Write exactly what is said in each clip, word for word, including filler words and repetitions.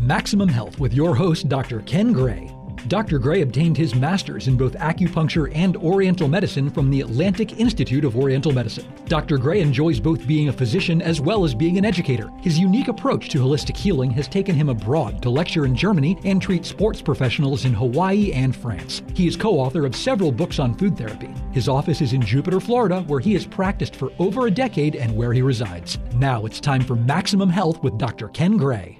Maximum Health with your host, Doctor Ken Gray. Doctor Gray obtained his master's in both acupuncture and Oriental medicine from the Atlantic Institute of Oriental Medicine. Doctor Gray enjoys both being a physician as well as being an educator. His unique approach to holistic healing has taken him abroad to lecture in Germany and treat sports professionals in Hawaii and France. He is co-author of several books on food therapy. His office is in Jupiter, Florida, where he has practiced for over a decade and where he resides. Now it's time for Maximum Health with Doctor Ken Gray.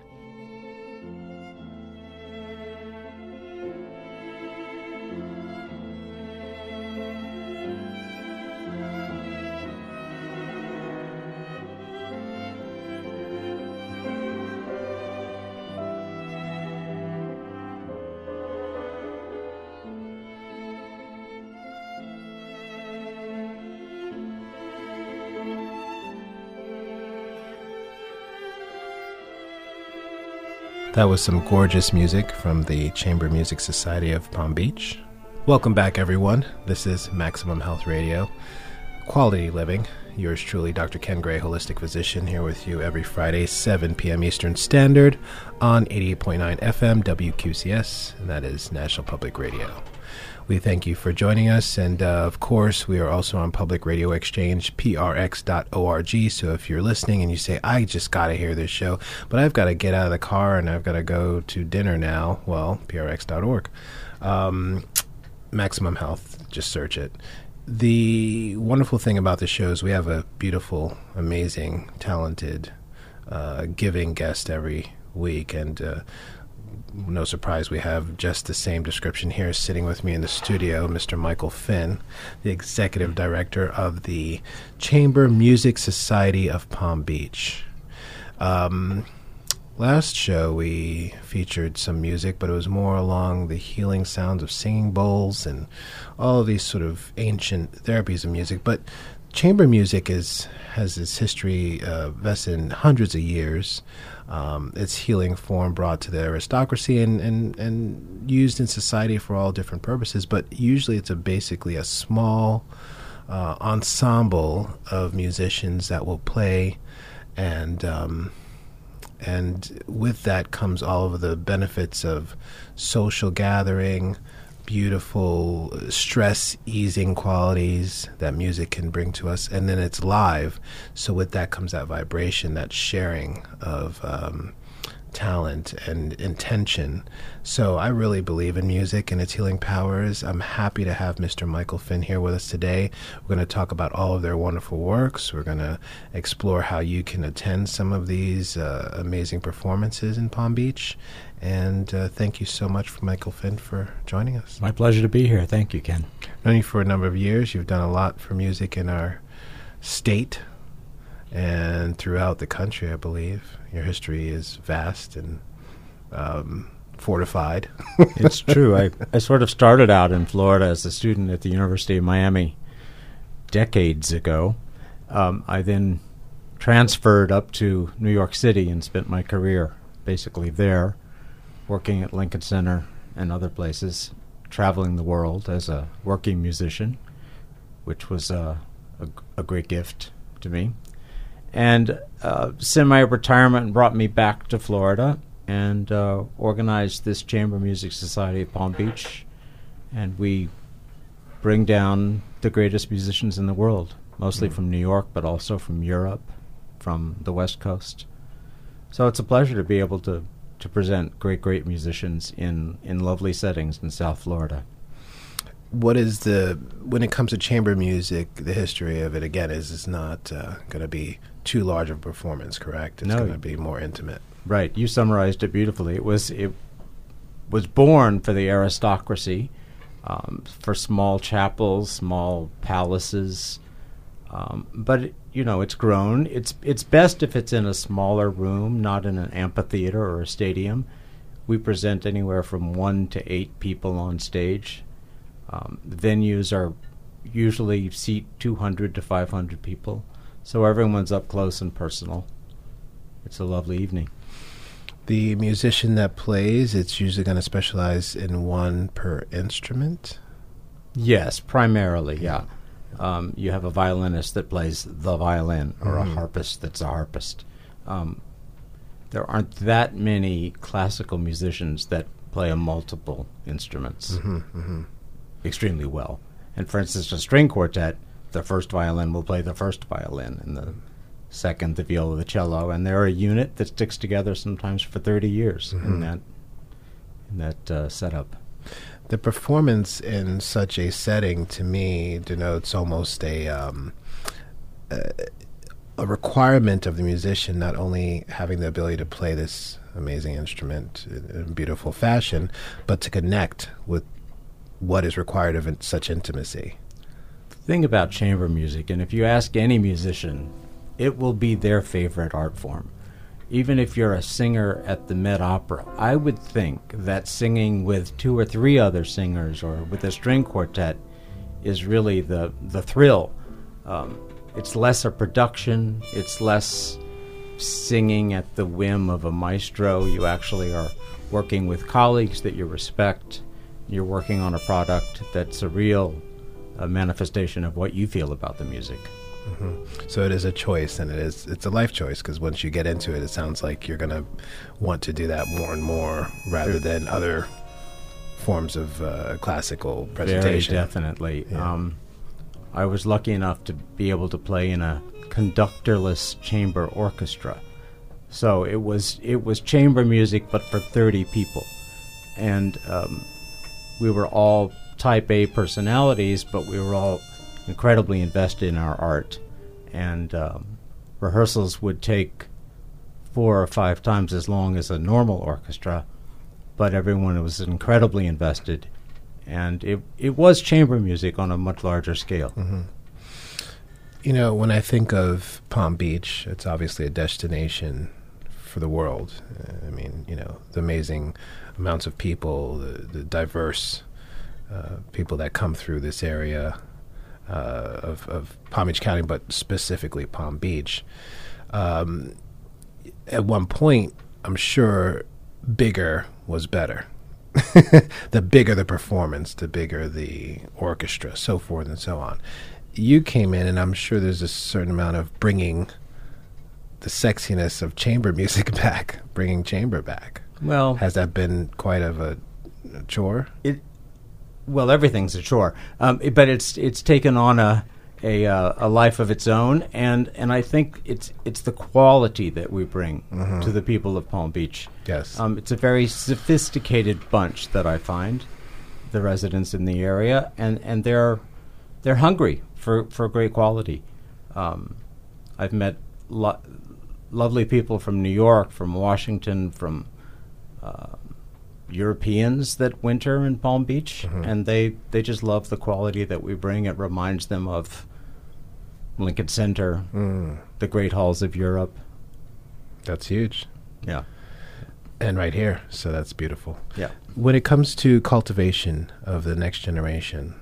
That was some gorgeous music from the Chamber Music Society of Palm Beach. Welcome back, everyone. This is Maximum Health Radio, Quality Living. Yours truly, Doctor Ken Gray, holistic physician, here with you every Friday, seven p.m. Eastern Standard on eighty-eight point nine F M W Q C S, and that is National Public Radio. We thank you for joining us, and uh, of course, we are also on Public Radio Exchange, P R X dot org, so if you're listening and you say, I just got to hear this show, but I've got to get out of the car and I've got to go to dinner now, well, P R X dot org. Um, Maximum Health, just search it. The wonderful thing about the show is we have a beautiful, amazing, talented, uh, giving guest every week, and uh, no surprise, we have just the same description here sitting with me in the studio, Mister Michael Finn, the Executive Director of the Chamber Music Society of Palm Beach. Um, last show we featured some music, but it was more along the healing sounds of singing bowls and all of these sort of ancient therapies of music. But chamber music is has its history uh, vested in hundreds of years. Um, its healing form brought to the aristocracy and, and, and used in society for all different purposes, but usually it's a basically a small uh, ensemble of musicians that will play, and um, and with that comes all of the benefits of social gathering, beautiful stress-easing qualities that music can bring to us, and then it's live. So with that comes that vibration, that sharing of um, talent and intention. So I really believe in music and its healing powers. I'm happy to have Mister Michael Finn here with us today. We're going to talk about all of their wonderful works. We're going to explore how you can attend some of these uh, amazing performances in Palm Beach. And uh, thank you so much, for Michael Finn, for joining us. My pleasure to be here. Thank you, Ken. Known you for a number of years. You've done a lot for music in our state and throughout the country, I believe. Your history is vast and um, fortified. It's true. I, I sort of started out in Florida as a student at the University of Miami decades ago. Um, I then transferred up to New York City and spent my career basically there, working at Lincoln Center and other places, traveling the world as a working musician, which was uh, a, a great gift to me. And uh, semi-retirement brought me back to Florida and uh, organized this Chamber Music Society of Palm Beach. And we bring down the greatest musicians in the world, mostly mm-hmm. from New York, but also from Europe, from the West Coast. So it's a pleasure to be able to to present great, great musicians in, in lovely settings in South Florida. What is the, when it comes to chamber music, the history of it, again, is it's not uh, going to be too large of a performance, correct? It's no. going to be more intimate. Right. You summarized it beautifully. It was, it was born for the aristocracy, um, for small chapels, small palaces, um, but it, you know, it's grown. It's it's best if it's in a smaller room, not in an amphitheater or a stadium. We present anywhere from one to eight people on stage. Um, venues are usually seat two hundred to five hundred people, so everyone's up close and personal. It's a lovely evening. The musician that plays, it's usually going to specialize in one per instrument? Yes, primarily, yeah. Um, you have a violinist that plays the violin, or mm. a harpist that's a harpist. Um, there aren't that many classical musicians that play a multiple instruments Mm-hmm, mm-hmm. extremely well. And for instance, a string quartet, the first violin will play the first violin, and the second the viola, the cello, and they're a unit that sticks together sometimes for thirty years Mm-hmm. in that in that uh, setup. The performance in such a setting, to me, denotes almost a um, a, a requirement of the musician, not only having the ability to play this amazing instrument in, in beautiful fashion, but to connect with what is required of in such intimacy. The thing about chamber music, and if you ask any musician, it will be their favorite art form. Even if you're a singer at the Met Opera, I would think that singing with two or three other singers or with a string quartet is really the, the thrill. Um, it's less a production, it's less singing at the whim of a maestro. You actually are working with colleagues that you respect. You're working on a product that's a real uh, manifestation of what you feel about the music. Mm-hmm. So it is a choice, and it is it's a life choice, because once you get into it, it sounds like you're going to want to do that more and more rather than other forms of uh, classical presentation. Very definitely. Yeah. Um, I was lucky enough to be able to play in a conductorless chamber orchestra. So it was it was chamber music, but for thirty people. And um, we were all type A personalities, but we were all incredibly invested in our art. And um, rehearsals would take four or five times as long as a normal orchestra, but everyone was incredibly invested. And it it was chamber music on a much larger scale. Mm-hmm. You know, when I think of Palm Beach, it's obviously a destination for the world. Uh, I mean, you know, the amazing amounts of people, the, the diverse uh, people that come through this area uh, of, of Palm Beach County, but specifically Palm Beach. Um, at one point, I'm sure bigger was better. The bigger the performance, the bigger the orchestra, so forth and so on. You came in, and I'm sure there's a certain amount of bringing the sexiness of chamber music back, bringing chamber back. Well, Has that been quite of a, a chore? it well everything's a chore, um, it, but it's it's taken on a a, uh, a life of its own, and, and I think it's it's the quality that we bring Mm-hmm. to the people of Palm Beach. Yes. Um, it's a very sophisticated bunch that I find, the residents in the area, and, and they're they're hungry for, for great quality. Um, I've met lo- lovely people from New York, from Washington, from uh, Europeans that winter in Palm Beach, Mhm. and they, they just love the quality that we bring. It reminds them of Lincoln Center, Mm, the great halls of Europe. that's huge. Yeah, And right here, so that's beautiful. yeah. When it comes to cultivation of the next generation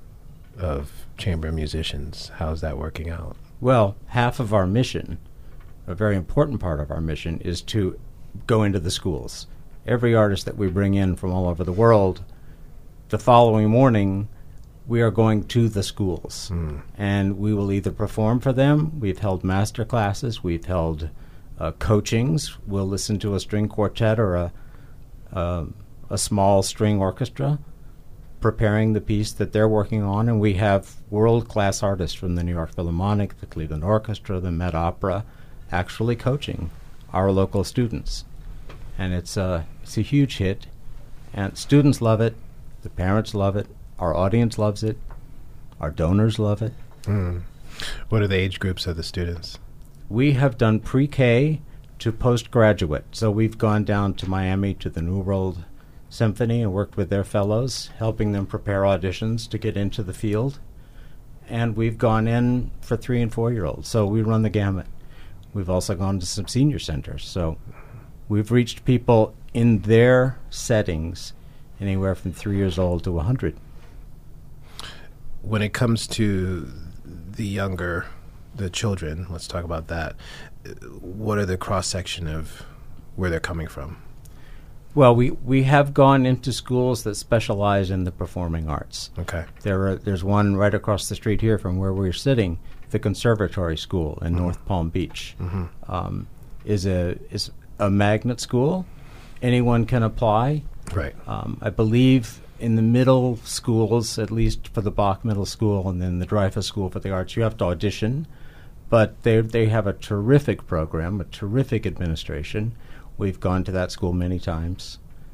of chamber musicians, how's that working out? Well, half of our mission, a very important part of our mission, is to go into the schools. Every artist that we bring in from all over the world, the following morning, we are going to the schools. Mm. And we will either perform for them. We've held master classes. We've held uh, coachings. We'll listen to a string quartet or a, uh, a small string orchestra preparing the piece that they're working on. And we have world-class artists from the New York Philharmonic, the Cleveland Orchestra, the Met Opera, actually coaching our local students. And it's a, it's a huge hit. And students love it. The parents love it. Our audience loves it. Our donors love it. Mm. What are the age groups of the students? We have done pre-K to postgraduate. So we've gone down to Miami to the New World Symphony and worked with their fellows, helping them prepare auditions to get into the field. And we've gone in for three and four-year-olds. So we run the gamut. We've also gone to some senior centers. So we've reached people in their settings anywhere from three years old to one hundred. When it comes to the younger, the children, let's talk about that. Uh, What are the cross-section of where they're coming from? Well, we, we have gone into schools that specialize in the performing arts. Okay. There are, there's one right across the street here from where we're sitting, the Conservatory School in Mhm. North Palm Beach. Mm-hmm. Um, is a is a magnet school. Anyone can apply. Right. Um, I believe in the middle schools, at least for the Bach Middle School and then the Dreyfus School for the Arts, you have to audition. But they they have a terrific program, a terrific administration. We've gone to that school many times.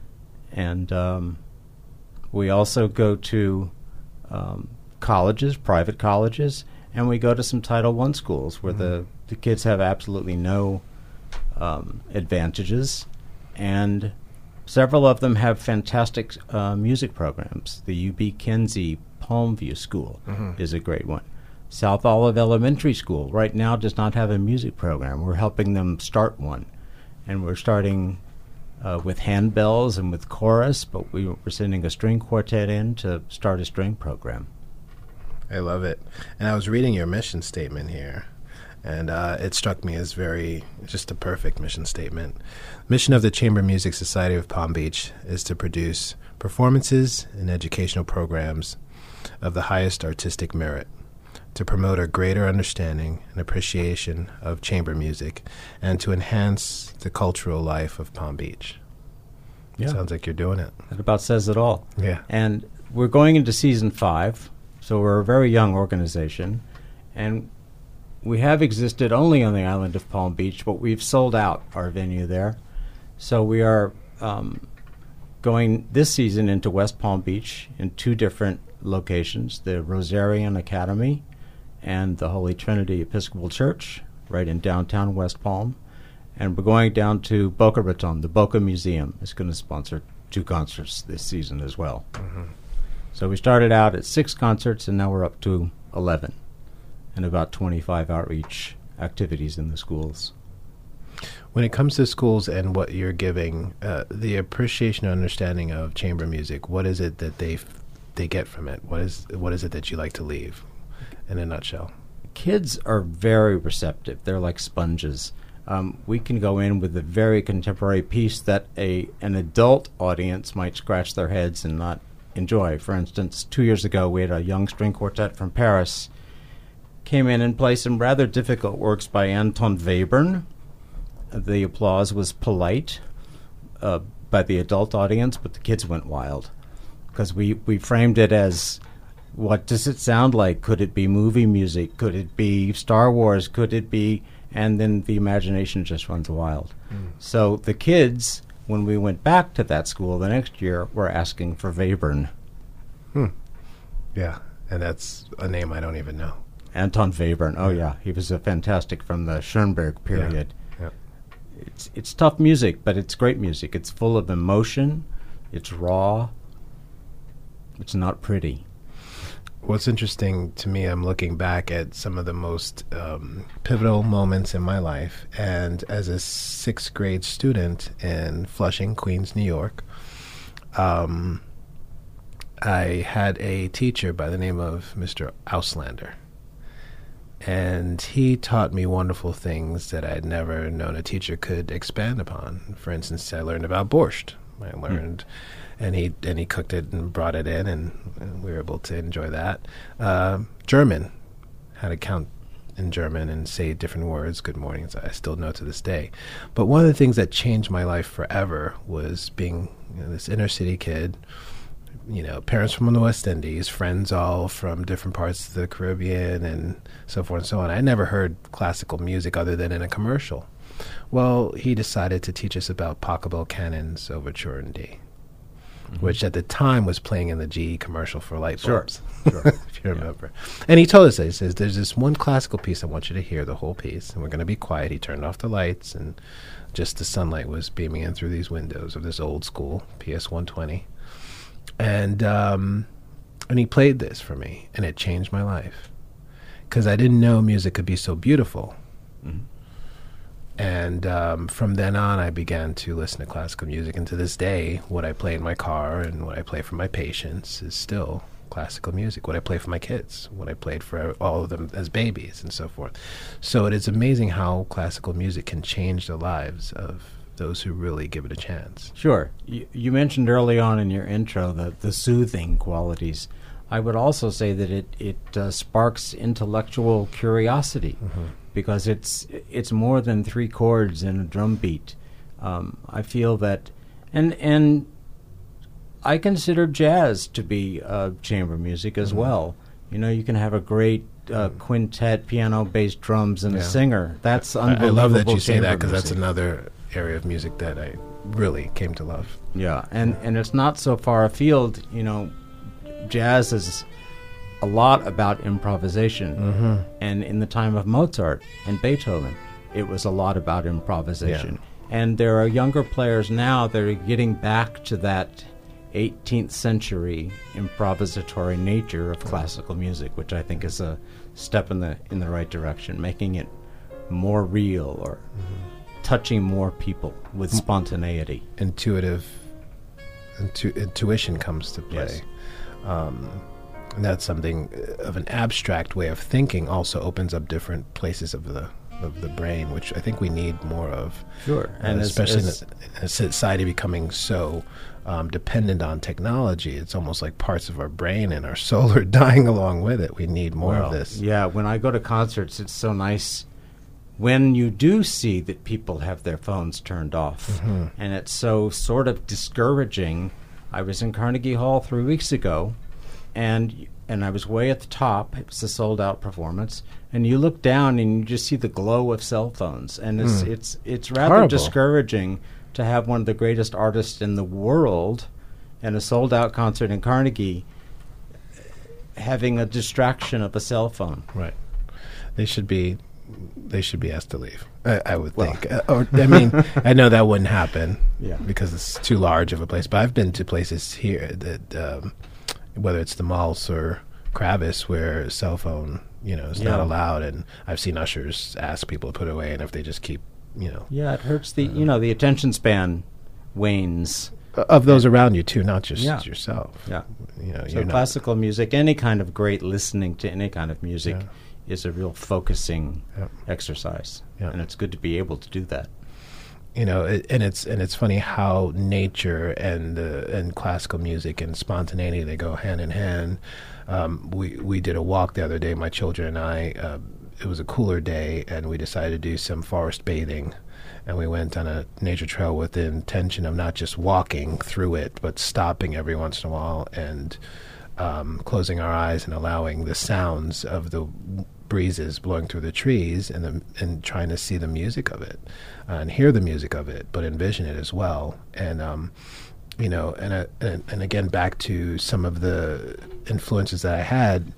And um, we also go to um, colleges, private colleges, and we go to some Title One schools where mm-hmm. the, the kids have absolutely no um, advantages. And several of them have fantastic uh, music programs. The U B Kinsey Palmview School mm-hmm. is a great one. South Olive Elementary School right now does not have a music program. We're helping them start one. And we're starting uh, with handbells and with chorus, but we, we're sending a string quartet in to start a string program. I love it. And I was reading your mission statement here, and uh, it struck me as very, just a perfect mission statement. Mission of the Chamber Music Society of Palm Beach is to produce performances and educational programs of the highest artistic merit, to promote a greater understanding and appreciation of chamber music, and to enhance the cultural life of Palm Beach. Yeah. Sounds like you're doing it. That about says it all. Yeah. And we're going into season five, so we're a very young organization, and we have existed only on the island of Palm Beach, but we've sold out our venue there. So we are um, going this season into West Palm Beach in two different locations, the Rosarian Academy and the Holy Trinity Episcopal Church, right in downtown West Palm. And we're going down to Boca Raton. The Boca Museum is going to sponsor two concerts this season as well. Mm-hmm. So we started out at six concerts, and now we're up to eleven, and about twenty-five outreach activities in the schools. When it comes to schools and what you're giving, uh, the appreciation and understanding of chamber music, what is it that they f- they get from it? What is what is it that you like to leave? In a nutshell. Kids are very receptive. They're like sponges. Um, we can go in with a very contemporary piece that a an adult audience might scratch their heads and not enjoy. For instance, two years ago, we had a young string quartet from Paris came in and played some rather difficult works by Anton Webern. The applause was polite uh, by the adult audience, but the kids went wild because we, we framed it as, what does it sound like? Could it be movie music? Could it be Star Wars? Could it be... And then the imagination just runs wild. Mm. So the kids, when we went back to that school the next year, were asking for Webern. Hmm. Yeah, and that's a name I don't even know. Anton Webern. Oh, yeah. He was a fantastic from the Schoenberg period. Yeah. Yeah. It's, it's tough music, but it's great music. It's full of emotion. It's raw. It's not pretty. What's interesting to me, I'm looking back at some of the most um, pivotal moments in my life. And as a sixth grade student in Flushing, Queens, New York, um, I had a teacher by the name of Mister Auslander. And he taught me wonderful things that I had never known a teacher could expand upon. For instance, I learned about borscht. I learned... Mm. And he and he cooked it and brought it in, and, and we were able to enjoy that. Uh, German, how to count in German and say different words, good mornings, I still know to this day. But one of the things that changed my life forever was being you know, this inner city kid, you know, parents from the West Indies, friends all from different parts of the Caribbean and so forth and so on. I never heard classical music other than in a commercial. Well, he decided to teach us about Pachelbel Cannon's Overture in D. Mm-hmm. Which at the time was playing in the G E commercial for light bulbs, sure, sure. if you remember. Yeah. And he told us that. He says, there's this one classical piece I want you to hear, the whole piece, and we're going to be quiet. He turned off the lights, and just the sunlight was beaming in through these windows of this old school P S one twenty. And, um, and he played this for me, and it changed my life. Because I didn't know music could be so beautiful. Mm-hmm. And um, from then on, I began to listen to classical music. And to this day, what I play in my car and what I play for my patients is still classical music. What I play for my kids, what I played for all of them as babies and so forth. So it is amazing how classical music can change the lives of those who really give it a chance. Sure. You, you mentioned early on in your intro the, the soothing qualities. I would also say that it, it uh, sparks intellectual curiosity. Mm-hmm. Because it's it's more than three chords and a drum beat. Um, I feel that, and and I consider jazz to be uh, chamber music as mm-hmm. well. You know, you can have a great uh, quintet, piano, bass, drums, and yeah. a singer. That's I, unbelievable. I love that you say that, because that's music. another area of music that I really came to love. Yeah, and, and it's not so far afield. You know, jazz is a lot about improvisation. Mm-hmm. And in the time of Mozart and Beethoven, it was a lot about improvisation. Yeah. And there are younger players now that are getting back to that eighteenth century improvisatory nature of classical music, which I think is a step in the in the right direction, making it more real or mm-hmm. touching more people with spontaneity. Intuitive intu- intuition comes to play. Yes. Um, and that's something of an abstract way of thinking also opens up different places of the of the brain, which I think we need more of. Sure. And uh, especially as, in, a, in a society becoming so um, dependent on technology, it's almost like parts of our brain and our soul are dying along with it. We need more well, of this. Yeah, when I go to concerts, it's so nice when you do see that people have their phones turned off. Mm-hmm. And it's so sort of discouraging. I was in Carnegie Hall three weeks ago, and and I was way at the top. It was a sold-out performance. And you look down and you just see the glow of cell phones. And it's mm. it's it's rather Horrible. discouraging to have one of the greatest artists in the world and a sold-out concert in Carnegie having a distraction of a cell phone. Right. They should be they should be asked to leave, I, I would Well. think. Uh, or I mean, I know that wouldn't happen Yeah. because it's too large of a place. But I've been to places here that, um, whether it's the malls or Kravis, where cell phone, you know, is Yeah. not allowed. And I've seen ushers ask people to put it away, and if they just keep, you know. Yeah, it hurts the, you know, the attention span wanes. Of those around you, too, not just Yeah. yourself. Yeah. You know, So you're not. classical music, any kind of great listening to any kind of music Yeah. is a real focusing Yep. exercise. Yeah. And it's good to be able to do that. You know, it, and it's and it's funny how nature and uh, and classical music and spontaneity, they go hand in hand. Um, we we did a walk the other day, my children and I. Uh, it was a cooler day, and we decided to do some forest bathing. And we went on a nature trail with the intention of not just walking through it, but stopping every once in a while and um, closing our eyes and allowing the sounds of the breezes blowing through the trees and the, and trying to see the music of it uh, and hear the music of it, but envision it as well. And um, you know, and, uh, and and again, back to some of the influences that I had.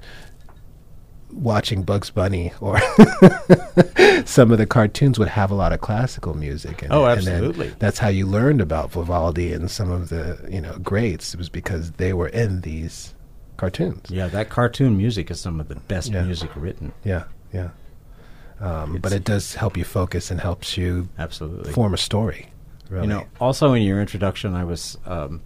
Watching Bugs Bunny or some of the cartoons would have a lot of classical music. And, Oh, and absolutely. then that's how you learned about Vivaldi and some of the, you know, greats. It was because they were in these cartoons. Yeah, that cartoon music is some of the best Yeah. music written. Yeah, yeah. Um, but It's- it does help you focus and helps you Absolutely. form a story. Really. You know, also in your introduction, I was um,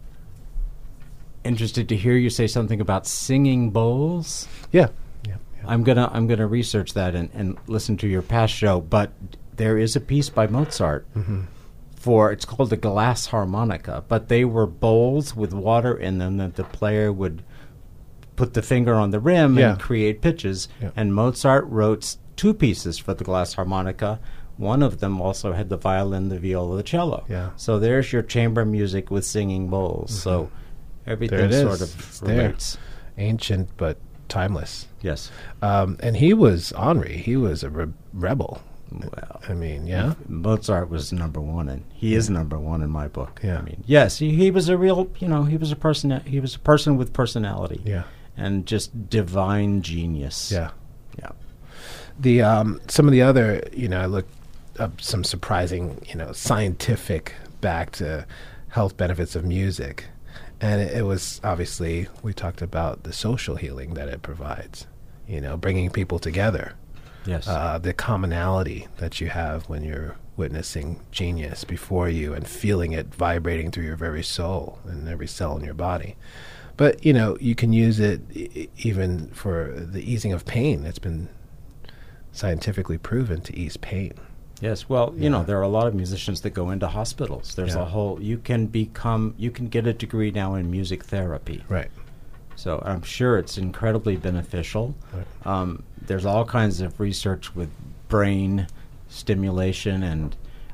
interested to hear you say something about singing bowls. yeah, yeah, yeah. I'm gonna I'm gonna research that and, and listen to your past show. But there is a piece by Mozart Mm-hmm. for it's called the glass harmonica. But they were bowls with water in them that the player would put the finger on the rim Yeah. and create pitches. Yeah. And Mozart wrote s- two pieces for the glass harmonica. One of them also had the violin, the viola, the cello. Yeah. So there's your chamber music with singing bowls. So everything There it sort is. of It's there. relates. Ancient but timeless. Yes. Um, and he was Henri. He was a re- rebel. Well, I mean, yeah. Mozart was number one, and he is number one in my book. Yeah. I mean, yes, he, he was a real, you know, he was a person. He was a person with personality. Yeah. And just divine genius. Yeah. Yeah. The um, some of the other, you know, I looked up some surprising, you know, scientific backed uh, health benefits of music, and it, it was obviously we talked about the social healing that it provides. You know, bringing people together, Yes. uh, the commonality that you have when you're witnessing genius before you and feeling it vibrating through your very soul and every cell in your body. But you know, you can use it e- even for the easing of pain. It's been scientifically proven to ease pain. Yes, well, you Yeah. know, there are a lot of musicians that go into hospitals. There's Yeah. a whole, you can become, you can get a degree now in music therapy. Right. So I'm sure it's incredibly beneficial. Right. Um, there's all kinds of research with brain stimulation, and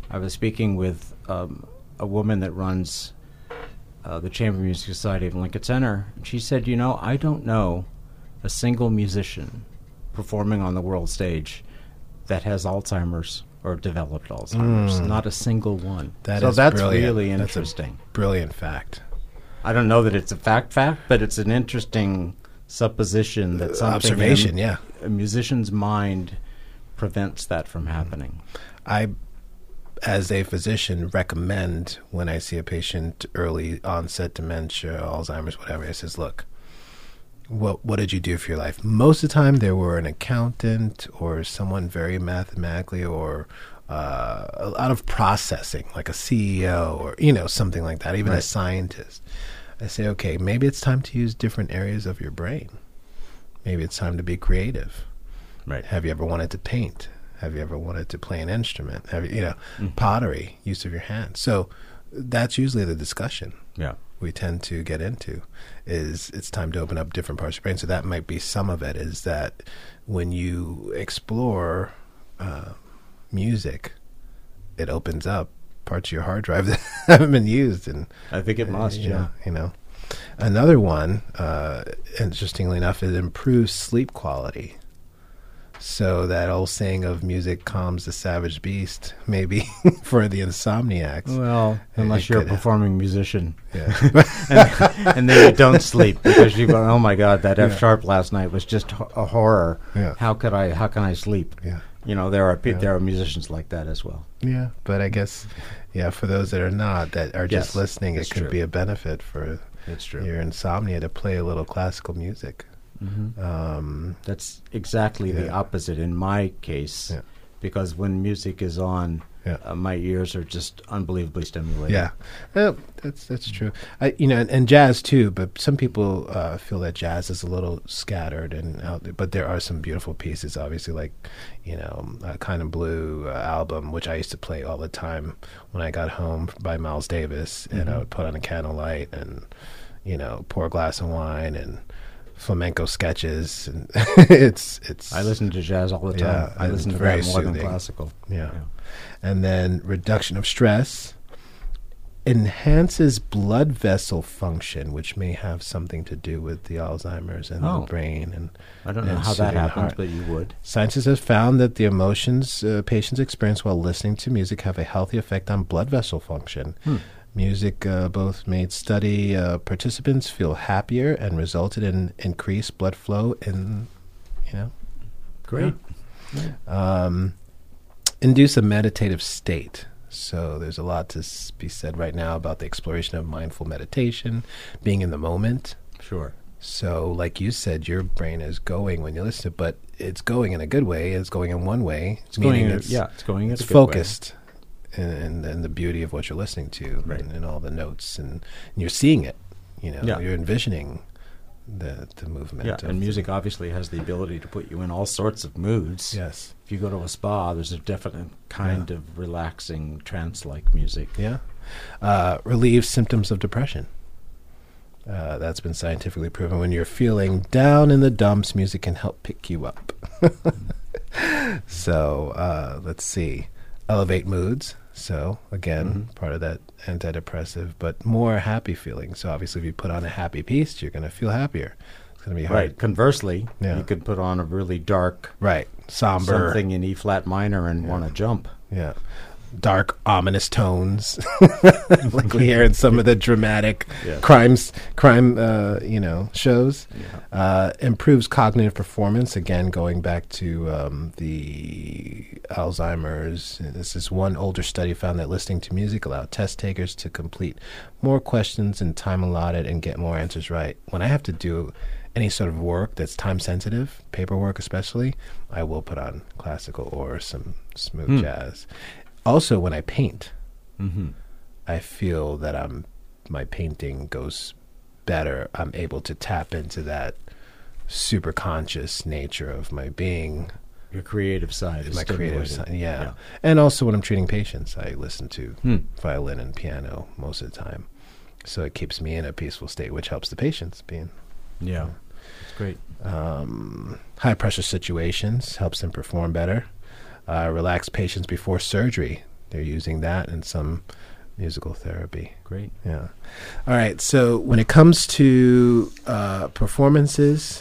I was speaking with um, a woman that runs uh, the Chamber Music Society of Lincoln Center, and she said, you know, I don't know a single musician performing on the world stage that has Alzheimer's or developed Alzheimer's. Mm. Not a single one. That so is that's brilliant. really That's a interesting. brilliant fact. I don't know that it's a fact fact, but it's an interesting supposition that something Observation, in yeah. a musician's mind prevents that from happening. I, as a physician, recommend when I see a patient early onset dementia, Alzheimer's, whatever, I says, look, what what did you do for your life? Most of the time, they were an accountant or someone very mathematically or uh, a lot of processing, like a C E O or, you know, something like that, even Right. a scientist. I say, okay, maybe it's time to use different areas of your brain. Maybe it's time to be creative. Right. Have you ever wanted to paint? Have you ever wanted to play an instrument? Have you, you know, Mhm. pottery, use of your hands. So that's usually the discussion Yeah. we tend to get into is it's time to open up different parts of your brain. So that might be some of it is that when you explore uh, music, it opens up parts of your hard drive that haven't been used. And I think it must, you yeah. know, you know. Another one, uh, interestingly enough, is improves sleep quality. So that old saying of music calms the savage beast, maybe for the insomniacs. Well, unless It you're a could- performing musician. Yeah. and, and then you don't sleep because you go, oh my God, that F Yeah. sharp last night was just ho- a horror. Yeah. How could I, how can I sleep? Yeah. You know, there are pe- Yeah. there are musicians like that as well. Yeah, but I guess, yeah, for those that are not, that are just Yes, listening, it it's could true. be a benefit for It's true. your insomnia to play a little classical music. Mhm. Um, That's exactly the Yeah. opposite in my case, Yeah. because when music is on, Yeah. uh, my ears are just unbelievably stimulated. yeah, well, that's that's true. I, you know, and, and jazz too. But some people uh, feel that jazz is a little scattered and out there. But there are some beautiful pieces, obviously, like you know, uh, Kind of Blue uh, album, which I used to play all the time when I got home by Miles Davis, and I would put on a candlelight and you know, pour a glass of wine and flamenco sketches, and it's it's. I listen to jazz all the time. Yeah, I listen it's to very that more than soothing. classical. Yeah. And then reduction of stress enhances blood vessel function, which may have something to do with the Alzheimer's and Oh. the brain. And I don't know and how that soothing the happens, heart. but you would. Scientists have found that the emotions uh, patients experience while listening to music have a healthy effect on blood vessel function. Hmm. Music uh, both made study uh, participants feel happier and resulted in increased blood flow in, you know, Great. um, induce a meditative state. So there's a lot to s- be said right now about the exploration of mindful meditation, being in the moment. Sure. So like you said, your brain is going when you listen, but it's going in a good way. It's going in one way. It's going. meaning in- it's, yeah, it's going. it's in a good way. focused in, in, in the beauty of what you're listening to, Right. and, and all the notes, and, and you're seeing it. You know, Yeah. you're envisioning the the movement. Yeah, of and the- music obviously has the ability to put you in all sorts of moods. Yes. If you go to a spa, there's a definite kind of relaxing trance-like music. Yeah. Uh, relieves symptoms of depression. Uh, that's been scientifically proven. When you're feeling down in the dumps, music can help pick you up. So uh, let's see. Elevate moods. So again, Mhm. part of that antidepressive, but more happy feeling. So obviously, if you put on a happy piece, you're going to feel happier. It's going to be hard. Right. Conversely, Yeah. you could put on a really dark Right. Somber. something in E flat minor and Yeah. want to jump. Yeah. Dark, ominous tones, like we hear in some of the dramatic Yeah. crimes, crime, uh, you know, shows. Yeah. Uh, improves cognitive performance. Again, going back to um, the Alzheimer's. This is one older study found that listening to music allowed test takers to complete more questions in time allotted and get more answers right. When I have to do any sort of work that's time sensitive, paperwork especially, I will put on classical or some smooth Hmm. jazz. Also, when I paint, Mm-hmm. I feel that I'm my painting goes better. I'm able to tap into that super conscious nature of my being, Your creative side is my creative stimulated. side. Yeah. And also when I'm treating patients, I listen to Hmm. violin and piano most of the time. So it keeps me in a peaceful state, which helps the patients being. Yeah. It's great. Um, high pressure situations helps them perform better. Uh, relax patients before surgery. They're using that and some musical therapy. Great. Yeah. All right. So when it comes to uh, performances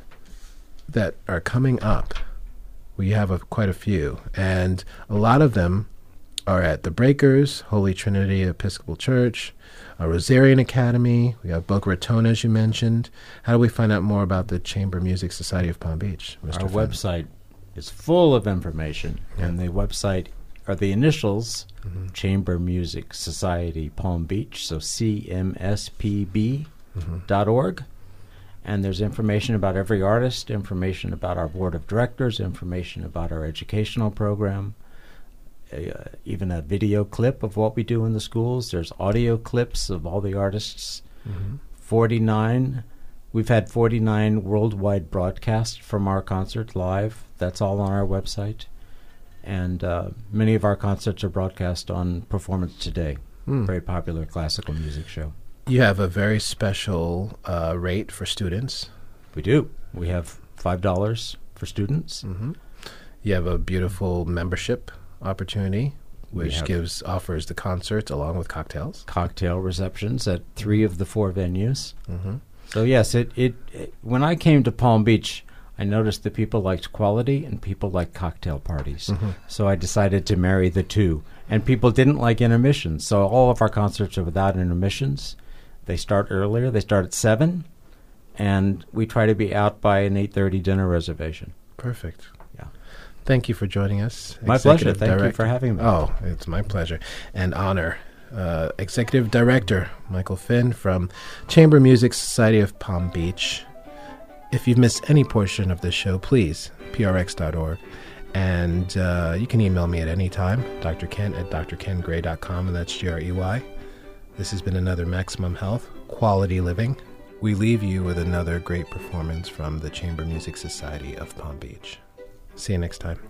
that are coming up, we have a, quite a few, and a lot of them are at the Breakers, Holy Trinity Episcopal Church, a Rosarian Academy. We have Boca Raton, as you mentioned. How do we find out more about the Chamber Music Society of Palm Beach, Mister Our Finn? website is full of information, Yeah. and the website are the initials, Mm-hmm. Chamber Music Society Palm Beach, so C M S P B Mm-hmm. dot org. And there's information about every artist, information about our board of directors, information about our educational program, a, uh, even a video clip of what we do in the schools. There's audio clips of all the artists. Mm-hmm. forty-nine, we've had forty-nine worldwide broadcasts from our concert live. That's all on our website. And uh, many of our concerts are broadcast on Performance Today, Mm. very popular classical music show. You have a very special uh, rate for students. We do. We have five dollars for students. Mm-hmm. You have a beautiful membership opportunity, We which have- gives offers the concerts along with cocktails. Cocktail receptions at three of the four venues. Mm-hmm. So yes, it, it, it when I came to Palm Beach, I noticed that people liked quality and people liked cocktail parties. Mm-hmm. So I decided to marry the two. And people didn't like intermissions. So all of our concerts are without intermissions. They start earlier. They start at seven. And we try to be out by an eight thirty dinner reservation. Perfect. Yeah. Thank you for joining us. My pleasure. Executive Thank you Director- for having me. Oh, it's my pleasure and honor. Uh, Executive Director Michael Finn from Chamber Music Society of Palm Beach. If you've missed any portion of this show, please, P R X dot org. And uh, you can email me at any time, D R Ken at D R Ken Gray dot com, and that's G R E Y. This has been another Maximum Health, Quality Living. We leave you with another great performance from the Chamber Music Society of Palm Beach. See you next time.